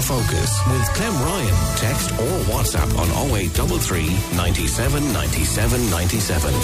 Focus with Clem Ryan. Text or WhatsApp on 0833 97 97 97.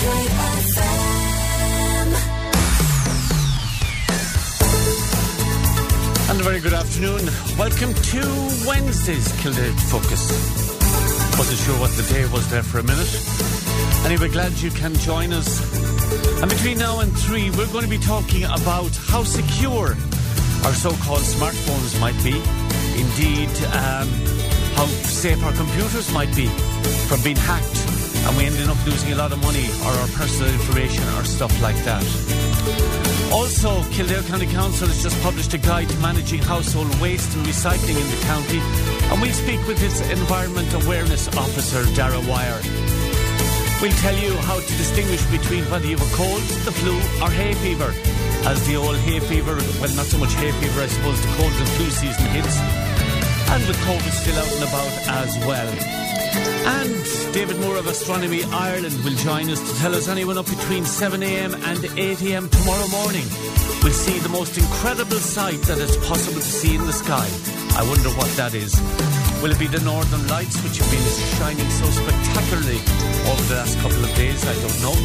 And a very good afternoon. Welcome to Wednesday's Kildare Focus. Wasn't sure what the day was there for a minute. Anyway, glad you can join us. And between now and 3, we're going to be talking about how secure our so-called smartphones might be. Indeed, how safe our computers might be from being hacked and we ended up losing a lot of money or our personal information or stuff like that. Also, Kildare County Council has just published a guide to managing household waste and recycling in the county, and we'll speak with its Environment Awareness Officer, Dara Wire. We'll tell you how to distinguish between whether you have a cold, the flu or hay fever, as the old hay fever, well, not so much hay fever, I suppose the cold and flu season hits, and with COVID still out and about as well. And David Moore of Astronomy Ireland will join us to tell us anyone up between 7am and 8am tomorrow morning will see the most incredible sight that is possible to see in the sky. I wonder what that is. Will it be the Northern Lights, which have been shining so spectacularly over the last couple of days? I don't know.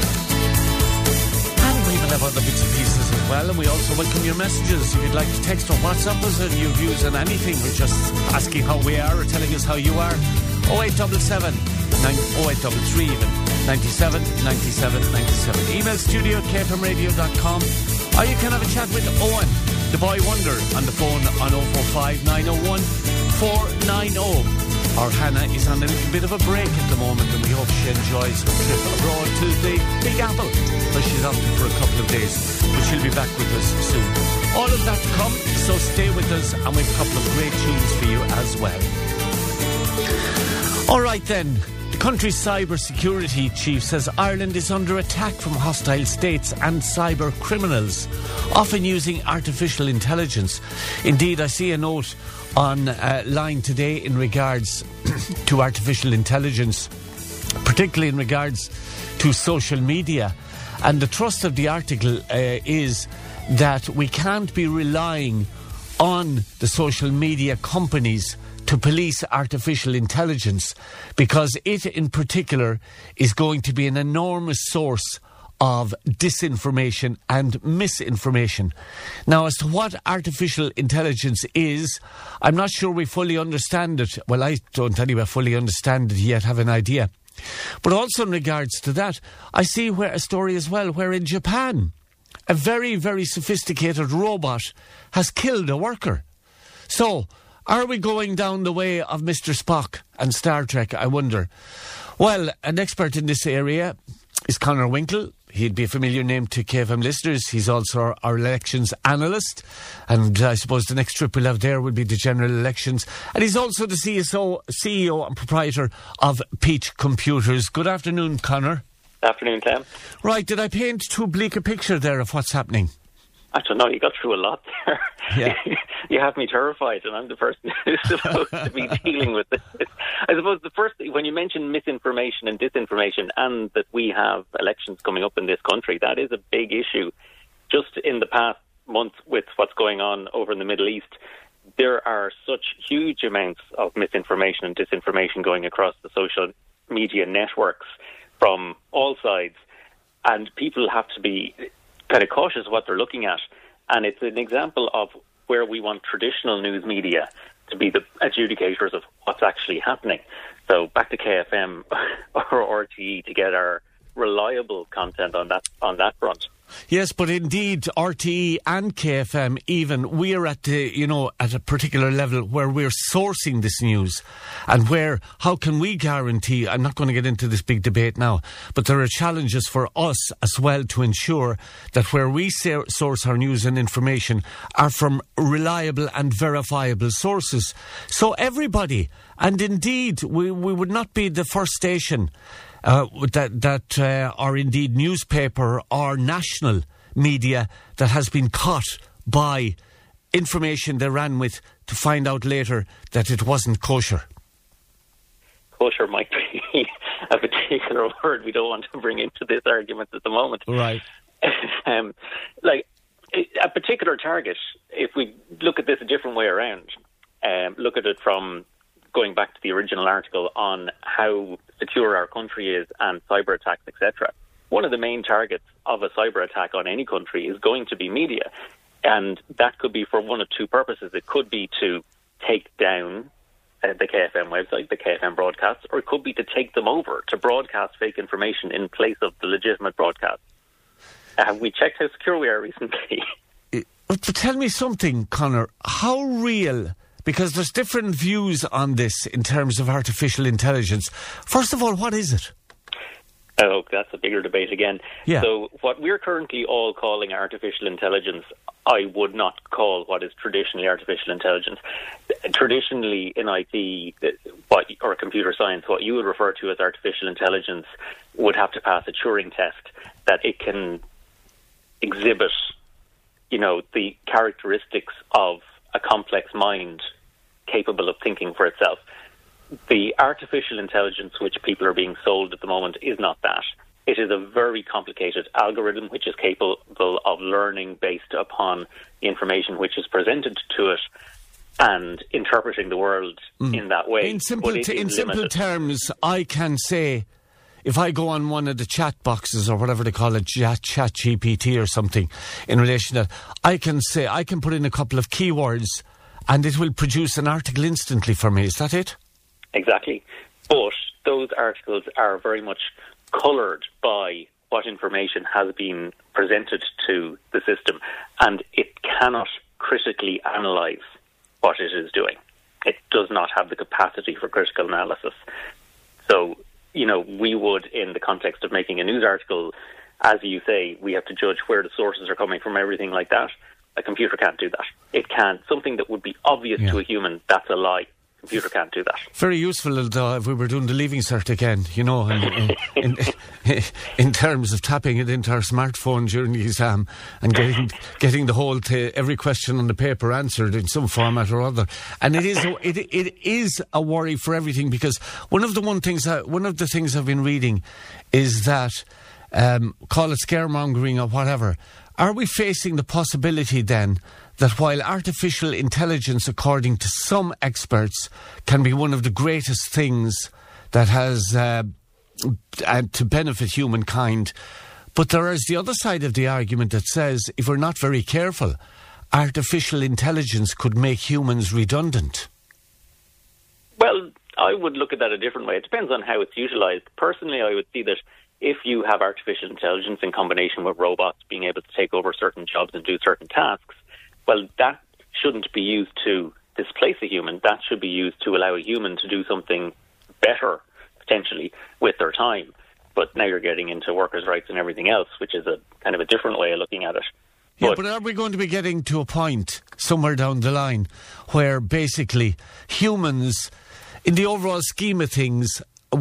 And we will have other bits and pieces as well, and we also welcome your messages. If you'd like to text or WhatsApp us and your views on anything, or just asking how we are or telling us how you are, 0877 0833 even 97 97 97. Email studio at kfmradio.com, or you can have a chat with Owen, the boy wonder, on the phone on 045 901 490. Our Hannah is on a little bit of a break at the moment, and we hope she enjoys her trip abroad to the Big Apple, where she's off to for a couple of days, but she'll be back with us soon. All of that to come, so stay with us, and we've a couple of great tunes for you as well. All right then, the country's cyber security chief says Ireland is under attack from hostile states and cyber criminals, often using artificial intelligence. Indeed, I see a note on line today in regards to artificial intelligence, particularly in regards to social media. And the thrust of the article is that we can't be relying on the social media companies to police artificial intelligence, because it in particular is going to be an enormous source of disinformation and misinformation. Now, as to what artificial intelligence is, I'm not sure we fully understand it. Well, I don't anyway fully understand it yet, have an idea. But also in regards to that, I see where a story as well where in Japan a very, very sophisticated robot has killed a worker. So, are we going down the way of Mr. Spock and Star Trek, I wonder? Well, an expert in this area is Conor Winkle. He'd be a familiar name to KFM listeners. He's also our elections analyst. And I suppose the next trip we'll have there will be the general elections. And he's also the CEO and proprietor of Peach Computers. Good afternoon, Conor. Afternoon, Clem. Right, did I paint too bleak a picture there of what's happening? I don't know, you got through a lot there. Yeah. You have me terrified, and I'm the person who's supposed to be dealing with this. I suppose the first thing, when you mention misinformation and disinformation, and that we have elections coming up in this country, that is a big issue. Just in the past month with what's going on over in the Middle East, there are such huge amounts of misinformation and disinformation going across the social media networks from all sides, and people have to be kind of cautious of what they're looking at. And it's an example of where we want traditional news media to be the adjudicators of what's actually happening. So back to KFM or RTE to get our reliable content on that front. Yes, but indeed, RTE and KFM even, we're at the, at a particular level where we're sourcing this news, and how can we guarantee, I'm not going to get into this big debate now, but there are challenges for us as well to ensure that where we source our news and information are from reliable and verifiable sources. So everybody, and indeed, we would not be the first station that or indeed newspaper or national media that has been caught by information they ran with to find out later that it wasn't kosher. Kosher might be a particular word we don't want to bring into this argument at the moment. Right. Like a particular target, if we look at this a different way around, look at it from going back to the original article on how secure our country is and cyber attacks, etc., one of the main targets of a cyber attack on any country is going to be media. And that could be for one of two purposes. It could be to take down the KFM website, the KFM broadcasts, or it could be to take them over, to broadcast fake information in place of the legitimate broadcast. We checked how secure we are recently. But tell me something, Conor. How real... Because there's different views on this in terms of artificial intelligence. First of all, what is it? Oh, that's a bigger debate again. Yeah. So what we're currently all calling artificial intelligence, I would not call what is traditionally artificial intelligence. Traditionally in IT or computer science, what you would refer to as artificial intelligence would have to pass a Turing test that it can exhibit, the characteristics of a complex mind capable of thinking for itself. The artificial intelligence which people are being sold at the moment is not that. It is a very complicated algorithm which is capable of learning based upon the information which is presented to it and interpreting the world in that way. In simple terms, I can say, if I go on one of the chat boxes or whatever they call it, chat GPT or something, in relation to that, I can put in a couple of keywords and it will produce an article instantly for me. Is that it? Exactly. But those articles are very much coloured by what information has been presented to the system, and it cannot critically analyse what it is doing. It does not have the capacity for critical analysis. So, we would, in the context of making a news article, as you say, we have to judge where the sources are coming from, everything like that. A computer can't do that. It can. Something that would be obvious to a human, that's a lie. Computer can't do that. Very useful if we were doing the Leaving Cert again, in terms of tapping it into our smartphone during the exam and getting the whole every question on the paper answered in some format or other. And it is a worry for everything, because one of the things I've been reading is that call it scaremongering or whatever. Are we facing the possibility then that while artificial intelligence, according to some experts, can be one of the greatest things that has to benefit humankind, but there is the other side of the argument that says if we're not very careful, artificial intelligence could make humans redundant? Well, I would look at that a different way. It depends on how it's utilised. Personally, I would see that if you have artificial intelligence in combination with robots being able to take over certain jobs and do certain tasks, well, that shouldn't be used to displace a human. That should be used to allow a human to do something better, potentially, with their time. But now you're getting into workers' rights and everything else, which is a kind of a different way of looking at it. But are we going to be getting to a point somewhere down the line where basically humans, in the overall scheme of things,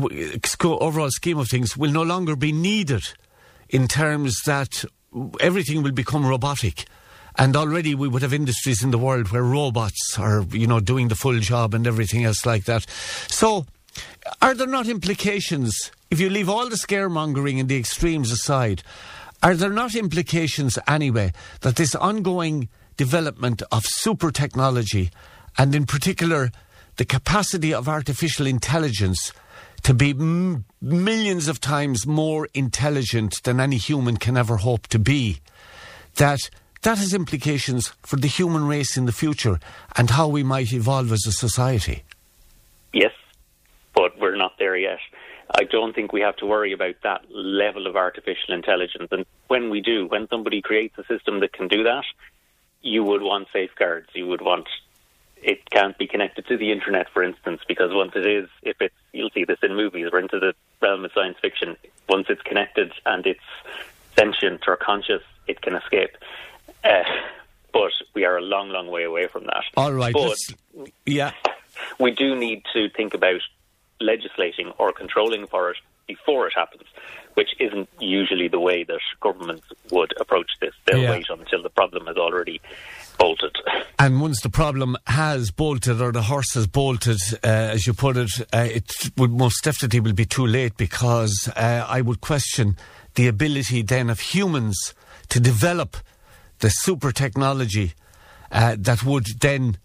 will no longer be needed, in terms that everything will become robotic? And already we would have industries in the world where robots are, doing the full job and everything else like that. So, are there not implications, if you leave all the scaremongering and the extremes aside, are there not implications anyway that this ongoing development of super technology, and in particular the capacity of artificial intelligence to be millions of times more intelligent than any human can ever hope to be, that has implications for the human race in the future and how we might evolve as a society? Yes, but we're not there yet. I don't think we have to worry about that level of artificial intelligence. And when we do, when somebody creates a system that can do that, you would want safeguards. You would want... It can't be connected to the internet, for instance, because once it is, you'll see this in movies, we're into the realm of science fiction. Once it's connected and it's sentient or conscious, it can escape. But we are a long, long way away from that. All right. But we do need to think about legislating or controlling for it before it happens, which isn't usually the way that governments would approach this. They'll wait until the problem has already bolted. And once the problem has bolted, or the horse has bolted, as you put it, it would most definitely will be too late, because I would question the ability then of humans to develop the super technology that would then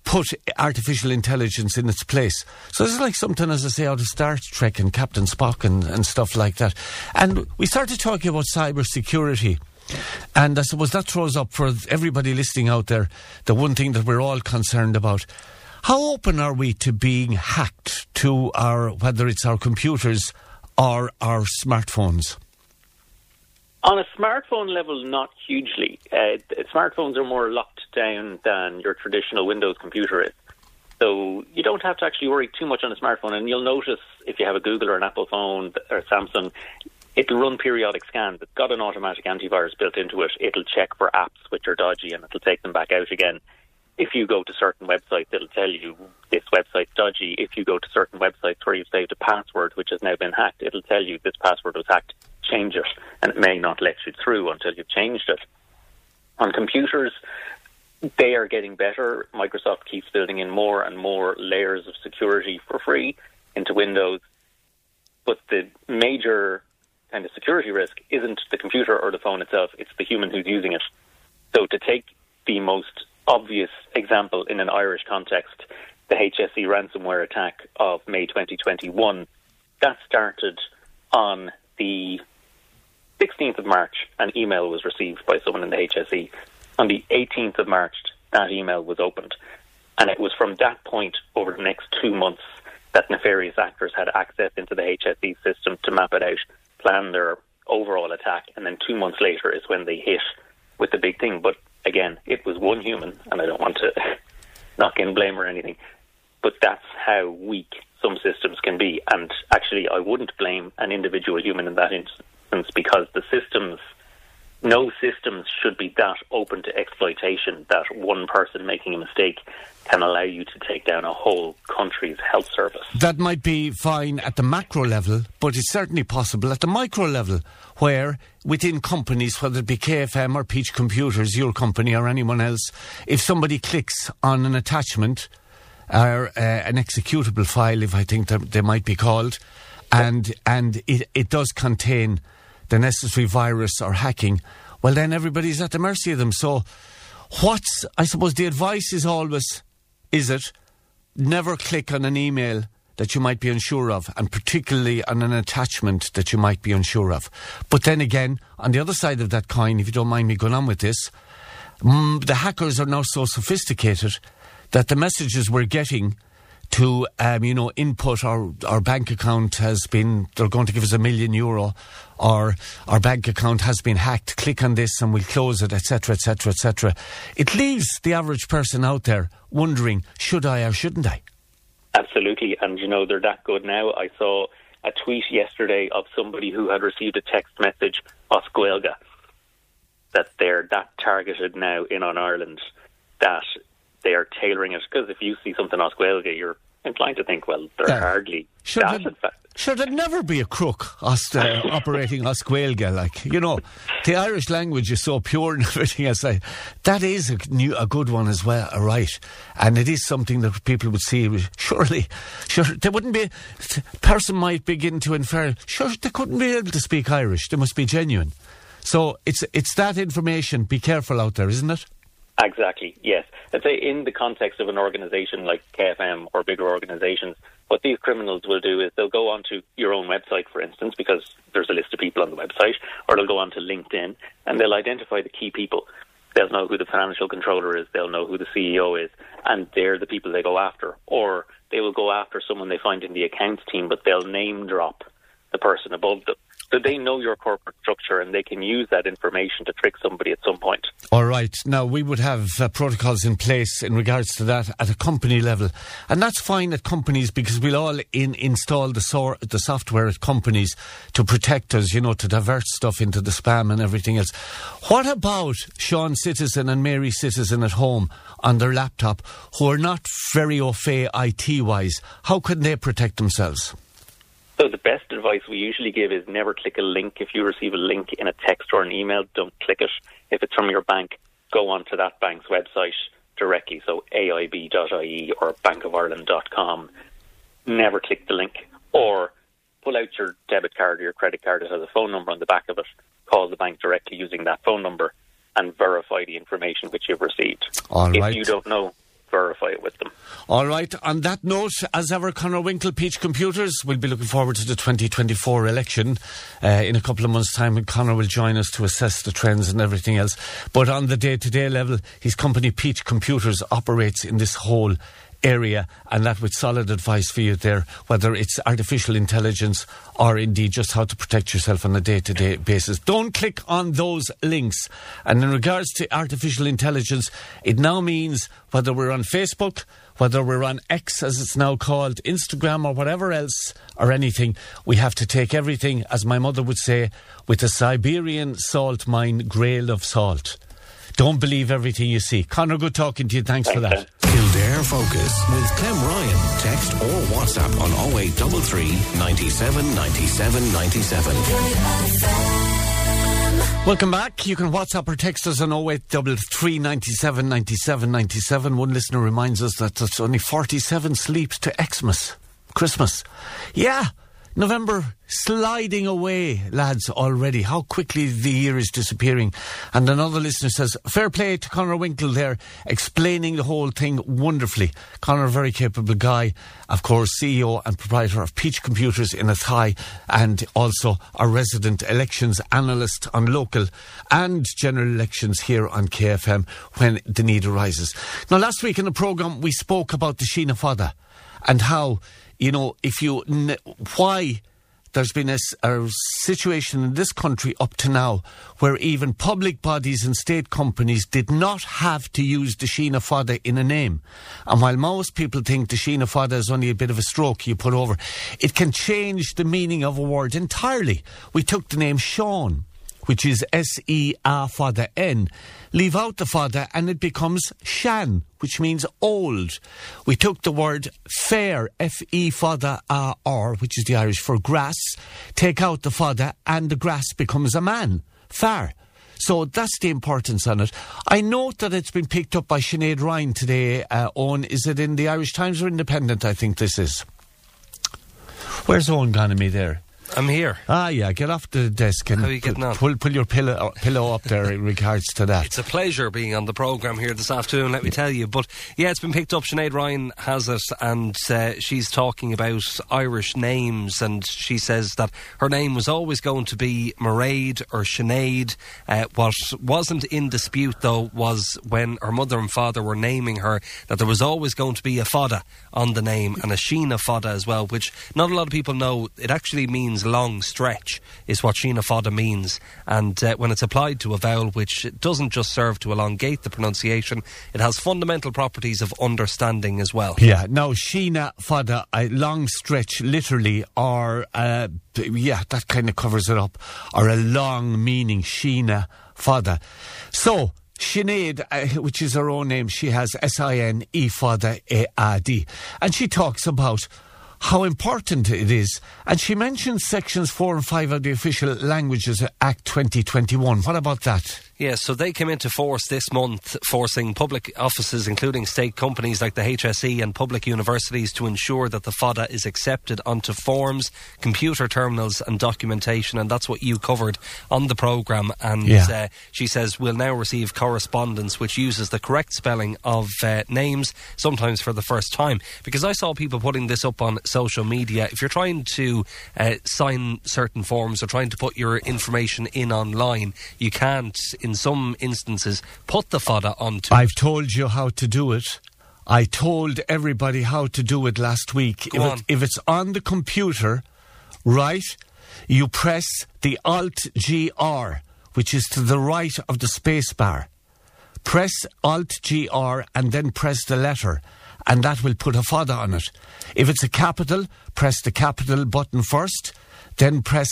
put artificial intelligence in its place. So it's like something, as I say, out of Star Trek and Captain Spock and stuff like that. And we started talking about cyber security. And I suppose that throws up for everybody listening out there the one thing that we're all concerned about. How open are we to being hacked to whether it's our computers or our smartphones? On a smartphone level, not hugely. Smartphones are more locked down than your traditional Windows computer is. So you don't have to actually worry too much on a smartphone. And you'll notice if you have a Google or an Apple phone or Samsung, it'll run periodic scans. It's got an automatic antivirus built into it. It'll check for apps which are dodgy and it'll take them back out again. If you go to certain websites, it'll tell you this website's dodgy. If you go to certain websites where you've saved a password which has now been hacked, it'll tell you this password was hacked, change it, and it may not let you through until you've changed it. On computers, they are getting better. Microsoft keeps building in more and more layers of security for free into Windows. But the major kind of security risk isn't the computer or the phone itself, it's the human who's using it. So to take the most obvious example in an Irish context, the HSE ransomware attack of May 2021, that started on the 16th of March. An email was received by someone in the HSE. On the 18th of March, that email was opened. And it was from that point over the next 2 months that nefarious actors had access into the HSE system to map it out, plan their overall attack, and then 2 months later is when they hit with the big thing. But again, it was one human, and I don't want to knock in blame or anything, but that's how weak some systems can be. And actually, I wouldn't blame an individual human in that instance, because no systems should be that open to exploitation that one person making a mistake can allow you to take down a whole country's health service. That might be fine at the macro level, but it's certainly possible at the micro level, where within companies, whether it be KFM or Peach Computers, your company or anyone else, if somebody clicks on an attachment or an executable file, if I think that they might be called, and it does contain the necessary virus or hacking, well, then everybody's at the mercy of them. So I suppose the advice is always, never click on an email that you might be unsure of, and particularly on an attachment that you might be unsure of. But then again, on the other side of that coin, if you don't mind me going on with this, the hackers are now so sophisticated that the messages we're getting to, input our bank account they're going to give us €1 million, or our bank account has been hacked, click on this and we'll close it, etc., etc., etc. It leaves the average person out there wondering, should I or shouldn't I? Absolutely, and they're that good now. I saw a tweet yesterday of somebody who had received a text message, Oscuelga, that they're that targeted now in on Ireland that they are tailoring it, because if you see something Oscuelga, you're inclined to think, well, they're hardly that, in fact. Should there never be a crook operating Oscuelga? The Irish language is so pure and everything else. That is a good one as well, right? And it is something that people would see. Surely, there wouldn't be. A person might begin to infer, sure, they couldn't be able to speak Irish. They must be genuine. So it's that information. Be careful out there, isn't it? Exactly, yes. I'd say in the context of an organisation like KFM or bigger organisations, what these criminals will do is they'll go onto your own website, for instance, because there's a list of people on the website, or they'll go onto LinkedIn and they'll identify the key people. They'll know who the financial controller is, they'll know who the CEO is, and they're the people they go after. Or they will go after someone they find in the accounts team, but they'll name drop the person above them. So they know your corporate structure and they can use that information to trick somebody at some point. All right. Now, we would have protocols in place in regards to that at a company level. And that's fine at companies, because we'll all install the software at companies to protect us, to divert stuff into the spam and everything else. What about Sean Citizen and Mary Citizen at home on their laptop who are not very au fait IT-wise? How can they protect themselves? So the best advice we usually give is never click a link. If you receive a link in a text or an email, don't click it. If it's from your bank, go onto that bank's website directly, so aib.ie or bankofireland.com. Never click the link. Or pull out your debit card or your credit card. It has a phone number on the back of it. Call the bank directly using that phone number and verify the information which you've received. All right. If you don't know verify it with them. All right. On that note, as ever, Conor Winkle, Peach Computers, we'll be looking forward to the 2024 election in a couple of months' time, and Conor will join us to assess the trends and everything else. But on the day-to-day level, his company Peach Computers operates in this whole area, and that with solid advice for you there, whether it's artificial intelligence or indeed just how to protect yourself on a day-to-day basis. Don't click on those links. And in regards to artificial intelligence, it now means whether we're on Facebook, whether we're on X as it's now called, Instagram or whatever else or anything, we have to take everything, as my mother would say, with a Siberian salt mine grail of salt. Don't believe everything you see. Conor, good talking to you. Thanks for that. Kildare Focus with Clem Ryan. Text or WhatsApp on 0833 97 97 97. Welcome back. You can WhatsApp or text us on 0833 97 97 97. One listener reminds us that it's only 47 sleeps to Xmas, Christmas. Yeah, November sliding away, lads, already. How quickly the year is disappearing. And another listener says, fair play to Conor Winkle there, explaining the whole thing wonderfully. Conor, a very capable guy, of course, CEO and proprietor of Peach Computers in Athy, and also a resident elections analyst on local and general elections here on KFM when the need arises. Now, last week in the programme, we spoke about the Sína Fada and how, you know, why there's been a situation in this country up to now where even public bodies and state companies did not have to use the Sína Fada in a name. And while most people think the Sína Fada is only a bit of a stroke you put over, it can change the meaning of a word entirely. We took the name Sean, which is S-E-A-Fada-N. Leave out the Fada and it becomes Shan, which means old. We took the word fair, F-E-Fada-A-R, which is the Irish for grass. Take out the Fada and the grass becomes a man, fair. So that's the importance on it. I note that it's been picked up by Sinead Ryan today. Owen, is it in the Irish Times or Independent, I think this is? Where's Owen gone to me there? I'm here. Ah, yeah, get off the desk and How are you getting on? Pull your pillow up there in regards to that. It's a pleasure being on the programme here this afternoon, let me tell you. But yeah, it's been picked up. Sinead Ryan has it, and she's talking about Irish names, and she says that her name was always going to be Mairead or Sinead. What wasn't in dispute, though, was when her mother and father were naming her, that there was always going to be a Fada on the name, and a Sína Fada as well, which not a lot of people know. It actually means long stretch is what Sína Fada means, and when it's applied to a vowel, which doesn't just serve to elongate the pronunciation, it has fundamental properties of understanding as well. Yeah, now Sína Fada, a long stretch literally, or yeah, that kind of covers it up, or a long meaning, Sína Fada. So Sinead, which is her own name, she has S-I-N-E Fada A-A-D, and she talks about how important it is. And she mentions sections 4 and 5 of the Official Languages Act 2021. What about that? Yes, so they came into force this month, forcing public offices, including state companies like the HSE and public universities, to ensure that the Fada is accepted onto forms, computer terminals and documentation, and that's what you covered on the programme. And she says we'll now receive correspondence which uses the correct spelling of names, sometimes for the first time. Because I saw people putting this up on social media. If you're trying to sign certain forms or trying to put your information in online, you can't, in some instances, put the Fada onto. I've told you how to do it. I told everybody how to do it last week. If it's on the computer, right, you press the Alt-GR, which is to the right of the space bar. Press Alt-GR and then press the letter, and that will put a Fada on it. If it's a capital, press the capital button first, then press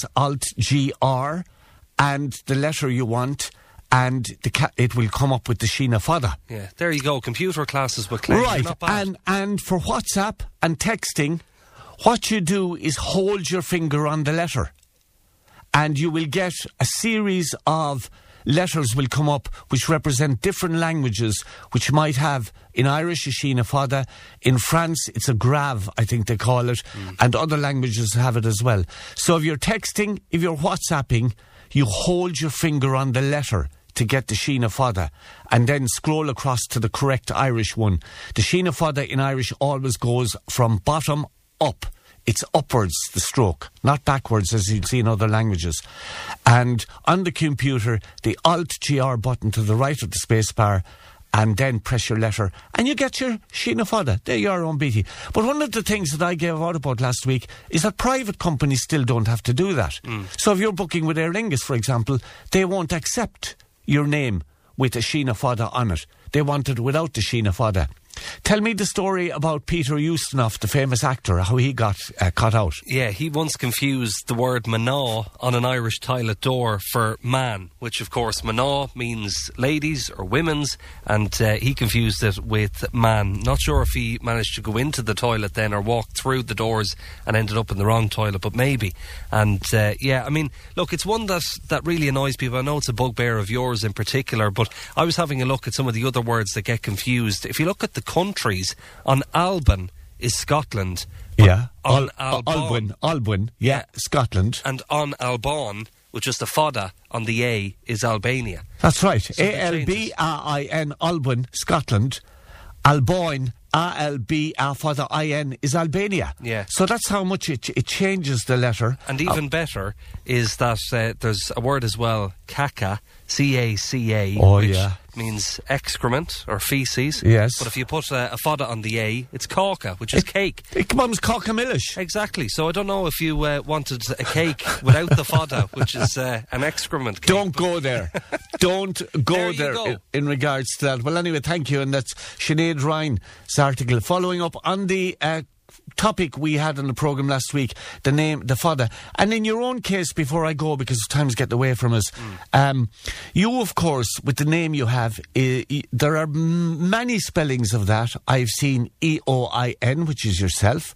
Alt-GR and the letter you want, and it will come up with the Sína Fada. Yeah, there you go. Computer classes with Claire. Right, not bad. And for WhatsApp and texting, what you do is hold your finger on the letter, and you will get a series of letters will come up which represent different languages, which might have, in Irish, a Sína Fada. In France, it's a grave, I think they call it, and other languages have it as well. So if you're texting, if you're WhatsApping, you hold your finger on the letter, to get the Sheena Fada and then scroll across to the correct Irish one. The Sheena Fada in Irish always goes from bottom up. It's upwards, the stroke, not backwards as you'd see in other languages. And on the computer, the Alt-GR button to the right of the spacebar, and then press your letter, and you get your Sheena Fada. There you are, on BT. But one of the things that I gave out about last week is that private companies still don't have to do that. So if you're booking with Aer Lingus, for example, they won't accept your name with a Sheena Fada on it. They want it without the Sheena Fada. Tell me the story about Peter Ustinov, the famous actor, how he got cut out. Yeah, he once confused the word "mana" on an Irish toilet door for "man," which of course "mana" means ladies or women's, and he confused it with "man." Not sure if he managed to go into the toilet then or walk through the doors and ended up in the wrong toilet, but maybe. And yeah, I mean, look, it's one that really annoys people. I know it's a bugbear of yours in particular, but I was having a look at some of the other words that get confused. If you look at the countries, on Alban is Scotland. Yeah. On Alban. Alban, yeah, Scotland. And on Alban, with just a fada on the A, is Albania. That's right. So A-L-B-A-I-N, Alban, Scotland. Alboin, A-L-B-A-Fada-I-N is Albania. Yeah. So that's how much it changes the letter. And even better is that there's a word as well, caca, C-A-C-A, which means excrement or feces. Yes. But if you put a fada on the A, it's caca, which is cake. It comes caca-millish. Exactly. So I don't know if you wanted a cake without the fada, which is an excrement cake. Don't go there. Don't go there in regards to that. Well, anyway, thank you. And that's Sinead Ryan's article. Following up on the topic we had on the programme last week, the name, the fada. And in your own case, before I go, because time's getting away from us, you, of course, with the name you have, there are many spellings of that. I've seen E-O-I-N, which is yourself,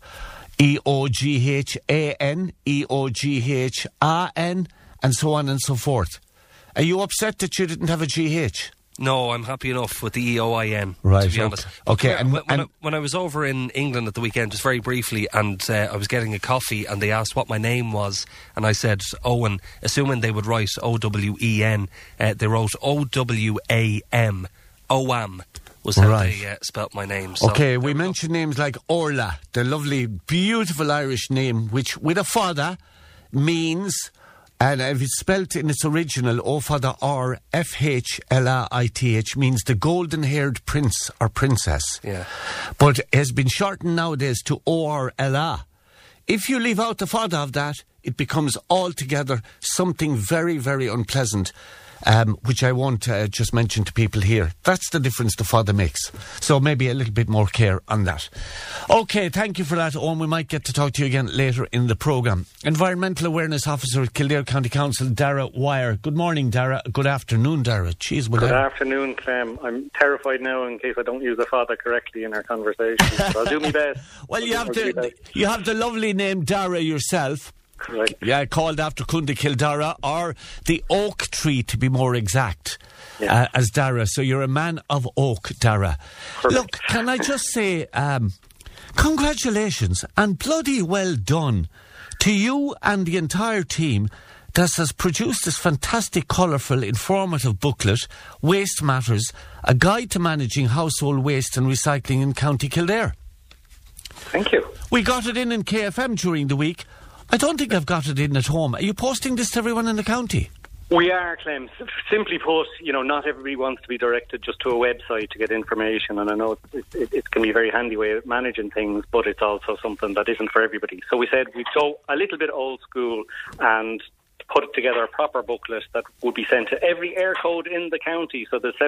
E-O-G-H-A-N, E-O-G-H-A-N, and so on and so forth. Are you upset that you didn't have a G-H? No, I'm happy enough with the E-O-I-N, right, to be honest. Okay. When I was over in England at the weekend, just very briefly, and I was getting a coffee, and they asked what my name was, and I said Owen, assuming they would write O-W-E-N, they wrote O-W-A-M, OAM was how they spelt my name. So okay, we mentioned names like Orla, the lovely, beautiful Irish name, which with a fada means... And if it's spelt in its original, O-Fada R-F-H-L-A-I-T-H, means the golden-haired prince or princess. Yeah. But it has been shortened nowadays to O-R-L-A. If you leave out the fada of that, it becomes altogether something very, very unpleasant, which I won't just mention to people here. That's the difference the fada makes. So maybe a little bit more care on that. OK, thank you for that, Owen. We might get to talk to you again later in the programme. Environmental Awareness Officer at Kildare County Council, Dara Wire. Good morning, Dara. Good afternoon, Dara. Jeez, Good afternoon, Clem. I'm terrified now in case I don't use the fada correctly in our conversation. So I'll do my best. Well, you have the lovely name Dara yourself. Correct. Yeah, called after Cunda Kildara, or the oak tree to be more exact, as Dara. So you're a man of oak, Dara. Perfect. Look, can I just say, congratulations and bloody well done to you and the entire team that has produced this fantastic, colourful, informative booklet, Waste Matters, a guide to managing household waste and recycling in County Kildare. Thank you. We got it in KFM during the week. I don't think I've got it in at home. Are you posting this to everyone in the county? We are, Clem. Simply put, not everybody wants to be directed just to a website to get information, and I know it can be a very handy way of managing things, but it's also something that isn't for everybody. So we said we'd go a little bit old school and put together a proper booklet that would be sent to every air code in the county. So there's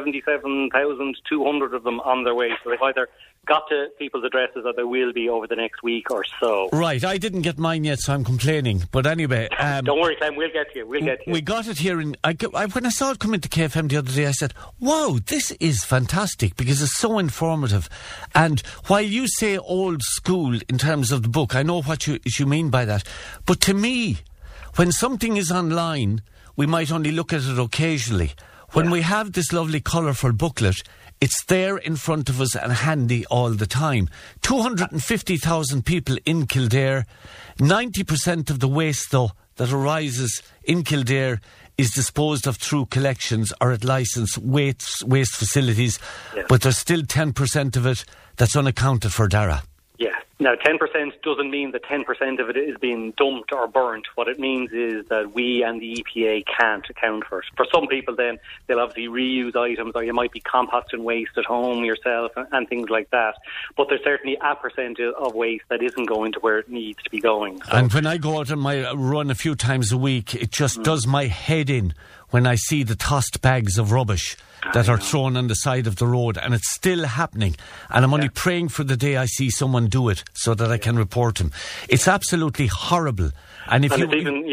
77,200 of them on their way. So they've either got to people's addresses or they will be over the next week or so. Right, I didn't get mine yet, so I'm complaining. But anyway... Don't worry, Clem, we'll get to you. We got it here. When I saw it come into KFM the other day, I said, wow, this is fantastic because it's so informative. And while you say old school in terms of the book, I know what you mean by that. But to me... when something is online, we might only look at it occasionally. When we have this lovely colourful booklet, it's there in front of us and handy all the time. 250,000 people in Kildare. 90% of the waste, though, that arises in Kildare is disposed of through collections or at licensed waste facilities, but there's still 10% of it that's unaccounted for, Dara. Yeah. Now, 10% doesn't mean that 10% of it is being dumped or burnt. What it means is that we and the EPA can't account for it. For some people, then, they'll obviously reuse items, or you might be composting waste at home yourself and things like that. But there's certainly a percent of waste that isn't going to where it needs to be going. So. And when I go out on my run a few times a week, it just does my head in when I see the tossed bags of rubbish that are thrown on the side of the road, and it's still happening. And I'm only praying for the day I see someone do it so that I can report him. It's absolutely horrible. And if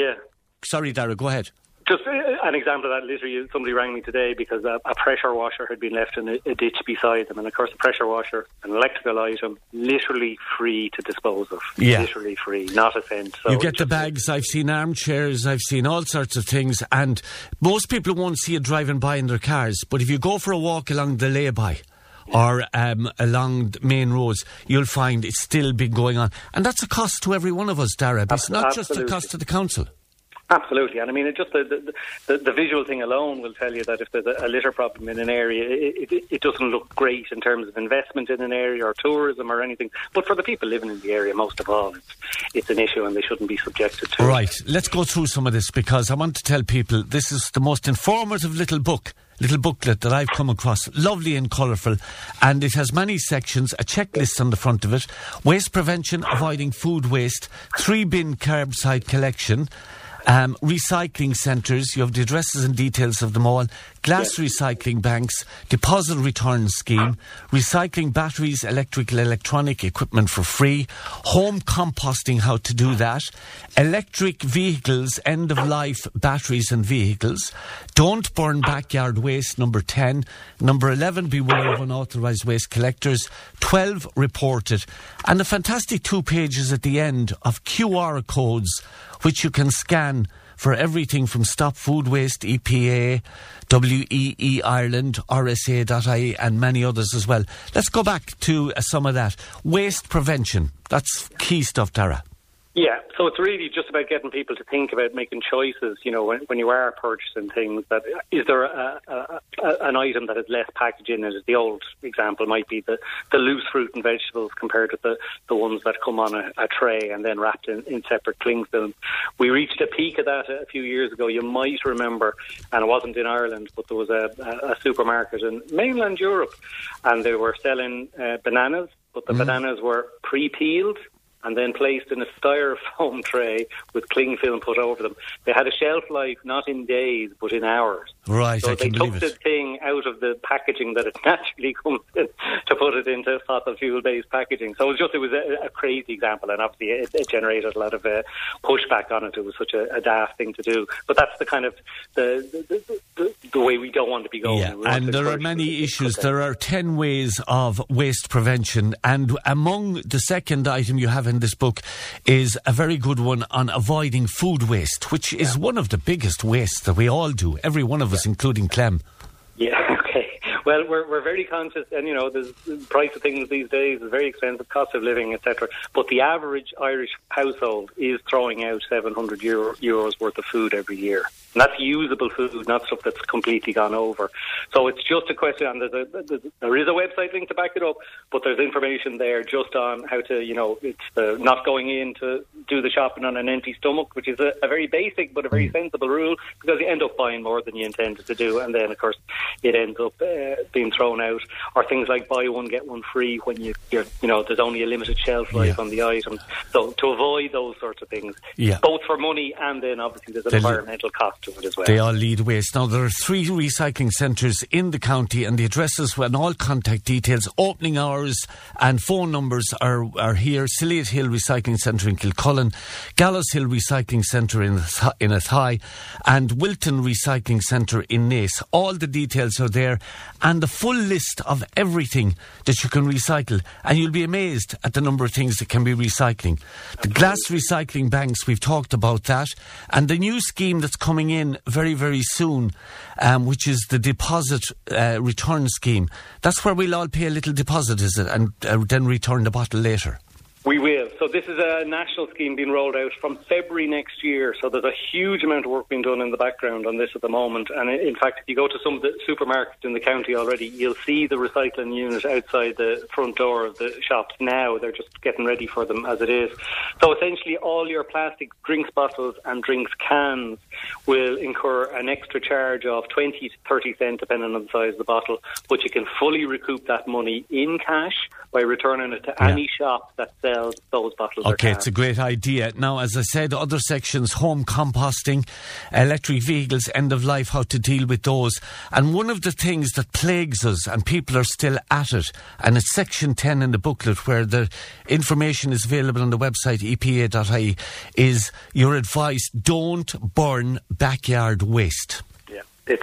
Sorry, Dara, go ahead. Just an example of that, literally, somebody rang me today because a pressure washer had been left in a ditch beside them. And of course, the pressure washer, an electrical item, literally free to dispose of. Yeah. Literally free, not a cent. So you get the bags, I've seen armchairs, I've seen all sorts of things. And most people won't see it driving by in their cars. But if you go for a walk along the lay-by, or along main roads, you'll find it's still been going on. And that's a cost to every one of us, Dara. It's not just a cost to the council. Absolutely, and I mean, just the visual thing alone will tell you that if there's a litter problem in an area, it doesn't look great in terms of investment in an area or tourism or anything. But for the people living in the area, most of all, it's an issue and they shouldn't be subjected to it. Right, let's go through some of this, because I want to tell people this is the most informative little booklet that I've come across, lovely and colourful, and it has many sections, a checklist on the front of it: waste prevention, avoiding food waste, 3-bin curbside collection, recycling centres, you have the addresses and details of them all, glass recycling banks, deposit return scheme, recycling batteries, electronic equipment for free, home composting, how to do that, electric vehicles, end of life batteries and vehicles, don't burn backyard waste, number 10, number 11, beware of unauthorised waste collectors, 12, report it, and a fantastic 2 pages at the end of QR codes which you can scan for everything from Stop Food Waste, EPA, WEE Ireland, RSA.ie, and many others as well. Let's go back to some of that. Waste prevention, that's key stuff, Dara. Yeah, so it's really just about getting people to think about making choices, you know, when you are purchasing things. That is there an item that has less packaging in it? The old example might be the loose fruit and vegetables compared with the ones that come on a tray and then wrapped in separate cling film. We reached a peak of that a few years ago. You might remember, and it wasn't in Ireland, but there was a supermarket in mainland Europe, and they were selling bananas, but the bananas were pre-peeled and then placed in a styrofoam tray with cling film put over them. They had a shelf life not in days but in hours. Right, so I can believe it. they took the thing out of the packaging that it naturally comes in to put it into fossil fuel-based packaging. So it was a crazy example, and obviously it generated a lot of pushback on it. It was such a daft thing to do. But that's the kind of the way we don't want to be going. Yeah, and there are many issues. There are 10 ways of waste prevention, and among the second item you have in this book is a very good one on avoiding food waste, which is one of the biggest wastes that we all do, every one of us, including Clem. Yeah, okay. Well, we're very conscious, and you know, the price of things these days is very expensive, cost of living, etc. But the average Irish household is throwing out €700 worth of food every year. And that's usable food, not stuff that's completely gone over. So it's just a question, and there is a website link to back it up, but there's information there just on how to, you know, it's not going in to do the shopping on an empty stomach, which is a very basic but a very sensible rule, because you end up buying more than you intended to do, and then, of course, it ends up being thrown out. Or things like buy one, get one free when you're you know, there's only a limited shelf life on the item. So to avoid those sorts of things, both for money and then obviously there's an environmental cost to it as well. They all lead waste. Now, there are 3 recycling centres in the county, and the addresses and all contact details, opening hours and phone numbers are here. Siliat Hill Recycling Centre in Kilcullen, Gallows Hill Recycling Centre in Athy, and Wilton Recycling Centre in Naas. All the details are there, and the full list of everything that you can recycle, and you'll be amazed at the number of things that can be recycling. The glass recycling banks, we've talked about that, and the new scheme that's coming in very, very soon, which is the deposit return scheme. That's where we'll all pay a little deposit, is it, and then return the bottle later. We will. So this is a national scheme being rolled out from February next year. So there's a huge amount of work being done in the background on this at the moment. And in fact, if you go to some of the supermarkets in the county already, you'll see the recycling unit outside the front door of the shops now. They're just getting ready for them as it is. So essentially all your plastic drinks bottles and drinks cans will incur an extra charge of 20 to 30 cents depending on the size of the bottle. But you can fully recoup that money in cash by returning it to any shop that sells those bottles. Okay, it's a great idea. Now, as I said, other sections, home composting, electric vehicles, end of life, how to deal with those. And one of the things that plagues us, and people are still at it, and it's section 10 in the booklet where the information is available on the website epa.ie, is your advice: don't burn backyard waste. Yeah, it's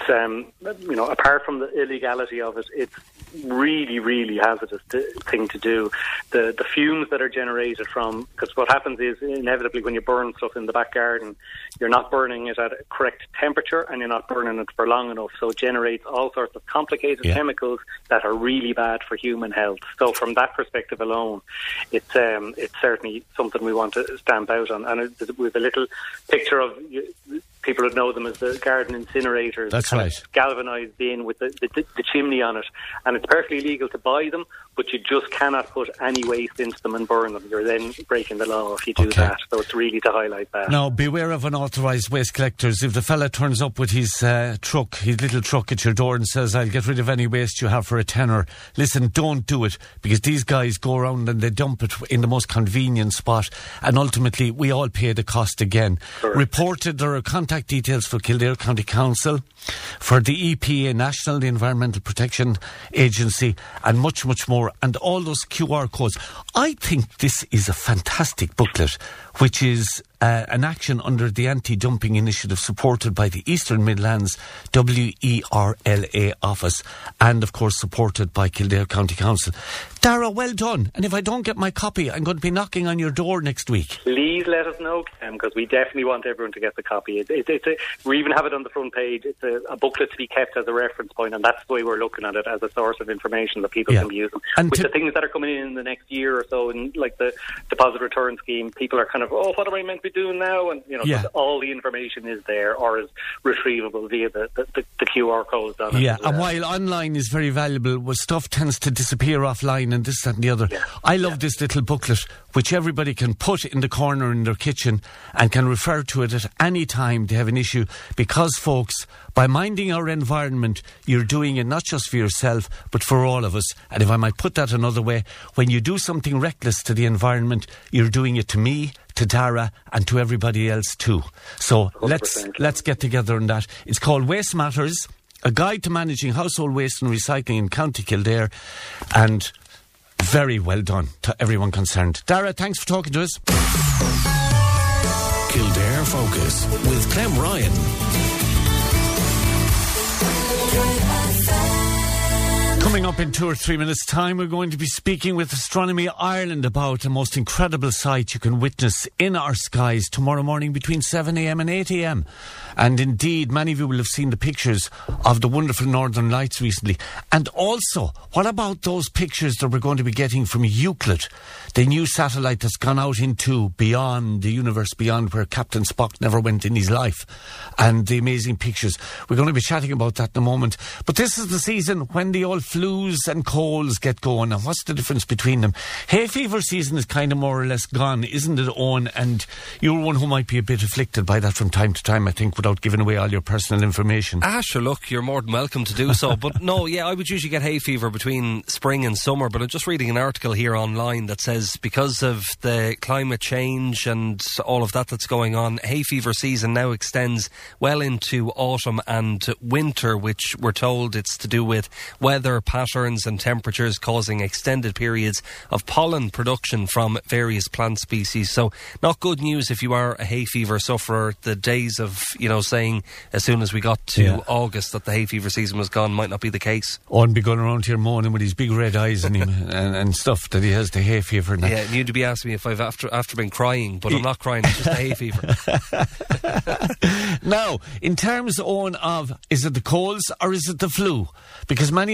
apart from the illegality of it, it's really, really hazardous thing to do. The fumes that are generated from, because what happens is inevitably when you burn stuff in the back garden, you're not burning it at a correct temperature and you're not burning it for long enough, so it generates all sorts of complicated chemicals that are really bad for human health. So from that perspective alone, it's certainly something we want to stamp out on. And with a little picture of, people would know them as the garden incinerators. That's right. Galvanised in with the chimney on it. And it's perfectly legal to buy them, but you just cannot put any waste into them and burn them. You're then breaking the law if you do that. So it's really to highlight that. Now, beware of unauthorised waste collectors. If the fella turns up with his little truck at your door and says, I'll get rid of any waste you have for a tenner, listen, don't do it, because these guys go around and they dump it in the most convenient spot, and ultimately we all pay the cost again. Correct. Reported, there are contact details for Kildare County Council, for the EPA, National Environmental Protection Agency, and much, much more, and all those QR codes. I think this is a fantastic booklet, which is an action under the anti-dumping initiative supported by the Eastern Midlands WERLA office, and of course supported by Kildare County Council. Dara, well done. And if I don't get my copy, I'm going to be knocking on your door next week. Please let us know, Cam, because we definitely want everyone to get the copy. We even have it on the front page. It's a booklet to be kept as a reference point, and that's the way we're looking at it, as a source of information that people can be using. And with the things that are coming in the next year or so, and like the deposit return scheme, people are kind of, what am I meant to be doing now? And all the information is there or is retrievable via the QR codes on it. Yeah, and while online is very valuable, stuff tends to disappear offline and this, that and the other. Yeah. I love this little booklet, which everybody can put in the corner in their kitchen and can refer to it at any time they have an issue, because, folks, by minding our environment, you're doing it not just for yourself, but for all of us. And if I might put that another way, when you do something reckless to the environment, you're doing it to me, to Dara, and to everybody else too. So let's get together on that. It's called Waste Matters, a guide to managing household waste and recycling in County Kildare, and very well done to everyone concerned. Dara, thanks for talking to us. Kildare Focus with Clem Ryan. Coming up in 2 or 3 minutes' time, we're going to be speaking with Astronomy Ireland about the most incredible sight you can witness in our skies tomorrow morning between 7 a.m. and 8 a.m. And indeed, many of you will have seen the pictures of the wonderful Northern Lights recently. And also, what about those pictures that we're going to be getting from Euclid, the new satellite that's gone out into beyond the universe, beyond where Captain Spock never went in his life, and the amazing pictures. We're going to be chatting about that in a moment. But this is the season when the old flus and colds get going. And what's the difference between them? Hay fever season is kind of more or less gone, isn't it, Owen? And you're one who might be a bit afflicted by that from time to time, I think, without giving away all your personal information. Sure, look, you're more than welcome to do so. But no, I would usually get hay fever between spring and summer. But I'm just reading an article here online that says because of the climate change and all of that that's going on, hay fever season now extends well into autumn and winter, which we're told it's to do with weather patterns and temperatures causing extended periods of pollen production from various plant species. So not good news if you are a hay fever sufferer. The days of, saying as soon as we got to August that the hay fever season was gone might not be the case. Owen be going around here moaning with his big red eyes and him and stuff that he has the hay fever. And yeah, you'd be asking me if I've after been crying, but I'm not crying, it's just the hay fever. Now, in terms, Owen, of is it the colds or is it the flu? Because many of the symptoms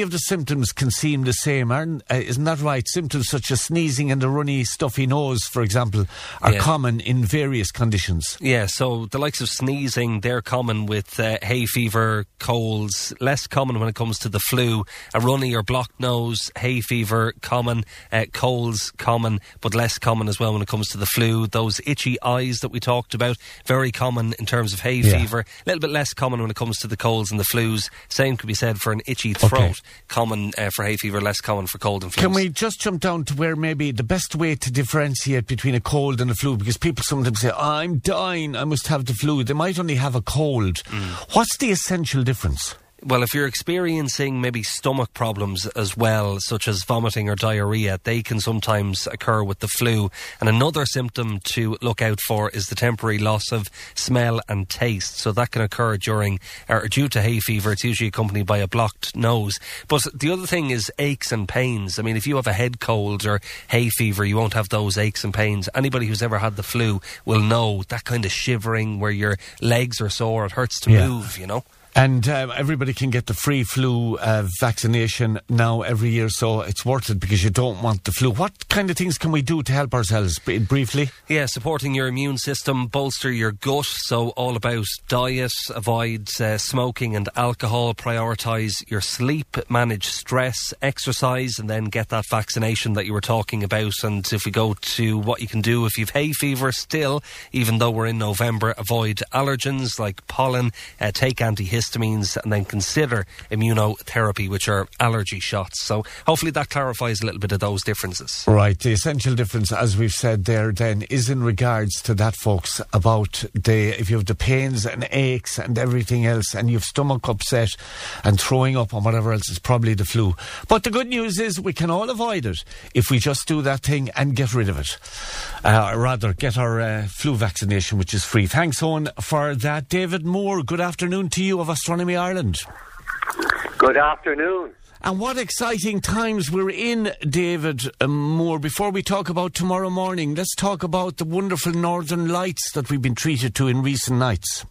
symptoms can seem the same, isn't that right? Symptoms such as sneezing and a runny, stuffy nose, for example, are common in various conditions. Yeah, so the likes of sneezing, they're common with hay fever, colds, less common when it comes to the flu. A runny or blocked nose, hay fever, common, colds, common, but less common as well when it comes to the flu. Those itchy eyes that we talked about, very common in terms of hay fever, a little bit less common when it comes to the colds and the flus. Same could be said for an itchy throat, common for hay fever, less common for cold and flus. Can we just jump down to where maybe the best way to differentiate between a cold and a flu? Because people sometimes say, I'm dying, I must have the flu. They might only have a cold. What's the essential difference? Well, if you're experiencing maybe stomach problems as well, such as vomiting or diarrhoea, they can sometimes occur with the flu. And another symptom to look out for is the temporary loss of smell and taste. So that can occur during or due to hay fever. It's usually accompanied by a blocked nose. But the other thing is aches and pains. I mean, if you have a head cold or hay fever, you won't have those aches and pains. Anybody who's ever had the flu will know that kind of shivering where your legs are sore, it hurts to move, you know. And everybody can get the free flu vaccination now every year, so it's worth it because you don't want the flu. What kind of things can we do to help ourselves, briefly? Yeah, supporting your immune system, bolster your gut, so all about diet, avoid smoking and alcohol, prioritise your sleep, manage stress, exercise, and then get that vaccination that you were talking about. And if we go to what you can do if you've hay fever still, even though we're in November, avoid allergens like pollen, take antihistamines, and then consider immunotherapy, which are allergy shots. So hopefully that clarifies a little bit of those differences. Right. The essential difference, as we've said there then, is in regards to that, folks, about if you have the pains and aches and everything else, and you have stomach upset and throwing up and whatever else, it's probably the flu. But the good news is we can all avoid it if we just do that thing and get rid of it. Or rather, get our flu vaccination, which is free. Thanks, Owen, for that. David Moore, good afternoon to you of Astronomy Ireland. Good afternoon. And what exciting times we're in, David Moore. Before we talk about tomorrow morning, let's talk about the wonderful northern lights that we've been treated to in recent nights.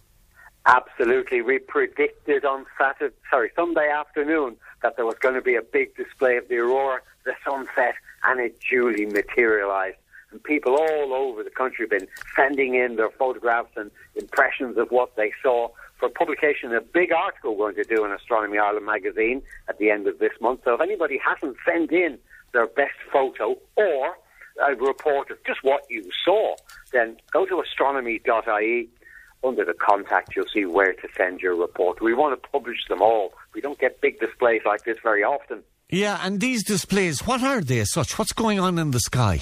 Absolutely. We predicted on Sunday afternoon that there was going to be a big display of the aurora, the sunset, and it duly materialised. And people all over the country have been sending in their photographs and impressions of what they saw for publication. A big article we're going to do in Astronomy Ireland magazine at the end of this month. So if anybody hasn't sent in their best photo or a report of just what you saw, then go to astronomy.ie. Under the contact, you'll see where to send your report. We want to publish them all. We don't get big displays like this very often. Yeah, and these displays, what are they as such? What's going on in the sky?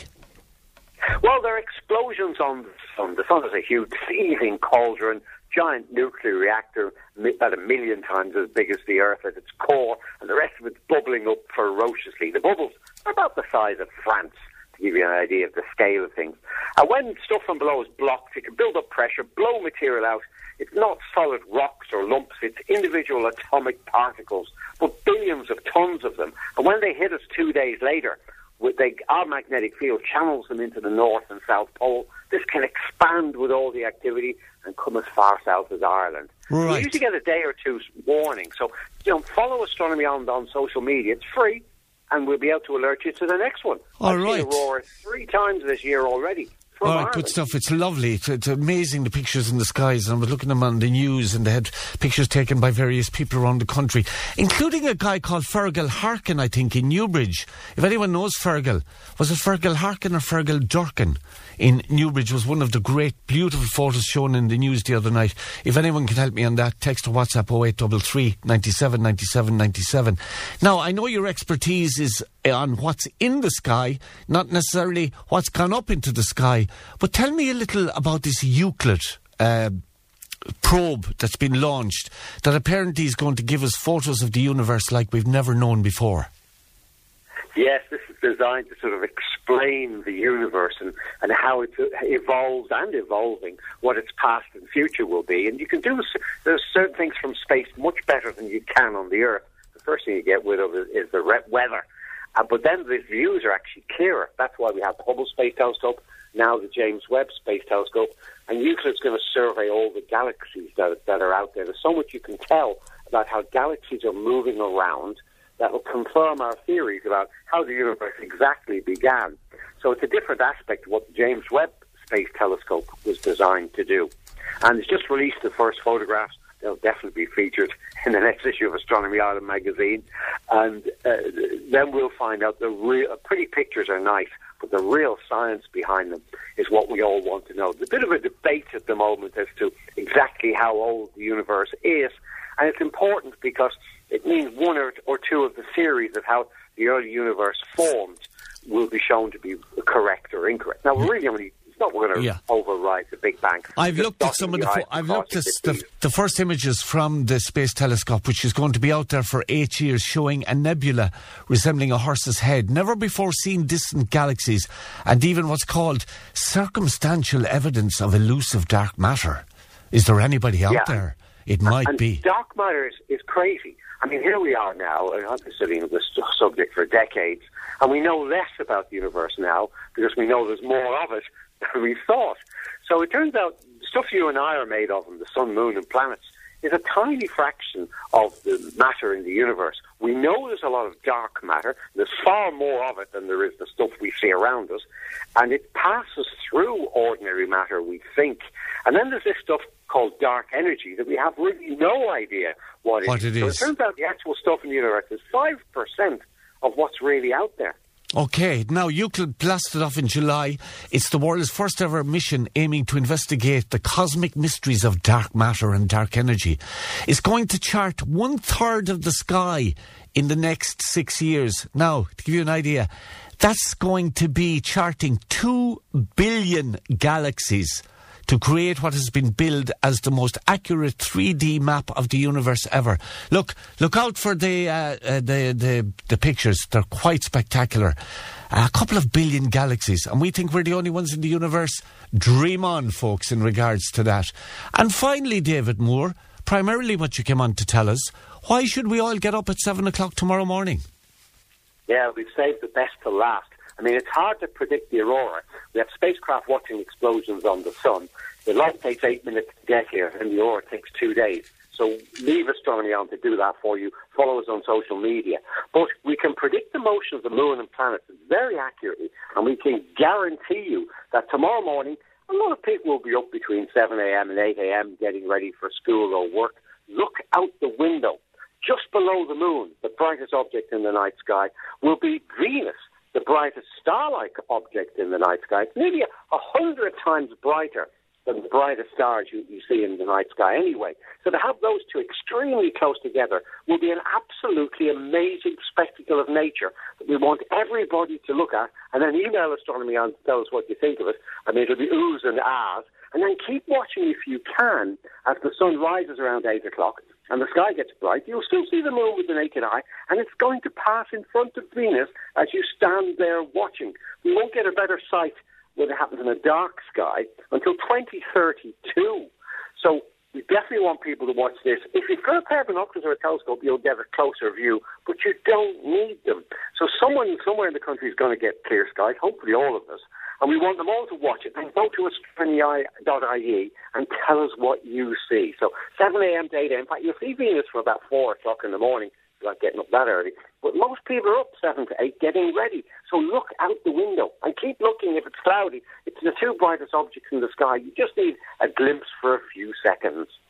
Well, there are explosions on the sun. The sun is a huge seething cauldron, giant nuclear reactor, about 1 million times as big as the Earth at its core, and the rest of it's bubbling up ferociously. The bubbles are about the size of France, to give you an idea of the scale of things. And when stuff from below is blocked, it can build up pressure, blow material out. It's not solid rocks or lumps, it's individual atomic particles, but billions of tons of them. And when they hit us 2 days later, our magnetic field channels them into the North and South Pole. This can expand with all the activity and come as far south as Ireland. Right. We usually get a day or two's warning. So, follow Astronomy on social media. It's free, and we'll be able to alert you to the next one. All right. I've seen aurora 3 times this year already. All right, good stuff. It's lovely. It's amazing, the pictures in the skies. And I was looking at them on the news, and they had pictures taken by various people around the country, including a guy called Fergal Harkin, I think, in Newbridge. If anyone knows Fergal, was it Fergal Harkin or Fergal Durkin in Newbridge? Was one of the great, beautiful photos shown in the news the other night. If anyone can help me on that, text or WhatsApp 0833 97 97 97. Now, I know your expertise is on what's in the sky, not necessarily what's gone up into the sky. But tell me a little about this Euclid probe that's been launched, that apparently is going to give us photos of the universe like we've never known before. Yes, this is designed to sort of explain the universe and how it evolves and evolving, what its past and future will be. And you can there's certain things from space much better than you can on the Earth. The first thing you get rid of is the weather. But then the views are actually clearer. That's why we have the Hubble Space Telescope, now the James Webb Space Telescope, and Euclid's going to survey all the galaxies that are out there. There's so much you can tell about how galaxies are moving around, that will confirm our theories about how the universe exactly began. So it's a different aspect of what the James Webb Space Telescope was designed to do. And it's just released the first photographs. They'll definitely be featured in the next issue of Astronomy Ireland magazine. And then we'll find out the real... Pretty pictures are nice, but the real science behind them is what we all want to know. There's a bit of a debate at the moment as to exactly how old the universe is. And it's important because it means one or two of the theories of how the early universe formed will be shown to be correct or incorrect. Now, we're really only... Not we're going to override the Big Bang. I've looked at some of the first images from the Space Telescope, which is going to be out there for 8 years, showing a nebula resembling a horse's head, never before seen distant galaxies, and even what's called circumstantial evidence of elusive dark matter. Is there anybody out there? It might be. Dark matter is crazy. I mean, here we are now, and I've been studying this subject for decades, and we know less about the universe now because we know there's more of it than we thought. So it turns out the stuff you and I are made of, and the sun, moon, and planets, is a tiny fraction of the matter in the universe. We know there's a lot of dark matter. There's far more of it than there is the stuff we see around us, and it passes through ordinary matter, we think. And then there's this stuff called dark energy that we have really no idea what it is. So it turns out the actual stuff in the universe is 5% of what's really out there. OK, now Euclid blasted off in July. It's the world's first ever mission aiming to investigate the cosmic mysteries of dark matter and dark energy. It's going to chart 1/3 of the sky in the next 6 years. Now, to give you an idea, that's going to be charting 2 billion galaxies to create what has been billed as the most accurate 3D map of the universe ever. Look out for the pictures. They're quite spectacular. A couple of billion galaxies, and we think we're the only ones in the universe. Dream on, folks, in regards to that. And finally, David Moore, primarily what you came on to tell us, why should we all get up at 7 o'clock tomorrow morning? Yeah, we've saved the best to last. I mean, it's hard to predict the aurora. We have spacecraft watching explosions on the sun. The light takes 8 minutes to get here, and the aurora takes 2 days. So leave Astronomy on to do that for you. Follow us on social media. But we can predict the motion of the moon and planets very accurately, and we can guarantee you that tomorrow morning, a lot of people will be up between 7 a.m. and 8 a.m. getting ready for school or work. Look out the window. Just below the moon, the brightest object in the night sky, will be Venus, the brightest star-like object in the night sky. It's nearly 100 times brighter than the brightest stars you see in the night sky anyway. So to have those two extremely close together will be an absolutely amazing spectacle of nature that we want everybody to look at, and then email Astronomy on to tell us what you think of it. I mean, it'll be oohs and ahs. And then keep watching if you can as the sun rises around 8 o'clock and the sky gets bright. You'll still see the moon with the naked eye, and it's going to pass in front of Venus as you stand there watching. We won't get a better sight when it happens in a dark sky until 2032. So we definitely want people to watch this. If you've got a pair of binoculars or a telescope, you'll get a closer view, but you don't need them. So someone somewhere in the country is going to get clear skies, hopefully all of us, and we want them all to watch it. And go to astronomy.ie and tell us what you see. So 7 a.m. to 8 a.m. In fact, you'll see Venus from about 4 o'clock in the morning. You're not getting up that early. But most people are up 7 to 8 getting ready. So look out the window and keep looking. If it's cloudy, it's the two brightest objects in the sky. You just need a glimpse for a few seconds.